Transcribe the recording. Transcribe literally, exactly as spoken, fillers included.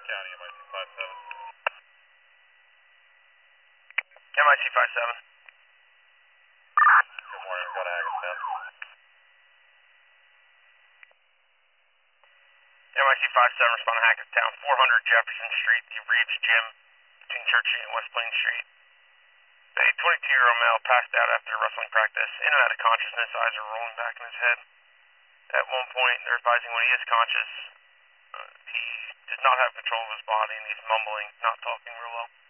County, M I C five seven. M I C five seven. Good morning, go to Hackettstown. M I C five seven, respond to Hackettstown, four hundred Jefferson Street, the Reeves Gym between Church Street and West Plain Street. A twenty-two-year-old male passed out after wrestling practice, in and out of consciousness, eyes are rolling back in his head. At one point, they're advising when he is conscious, uh, he does not have control of his body and he's mumbling, not talking real well.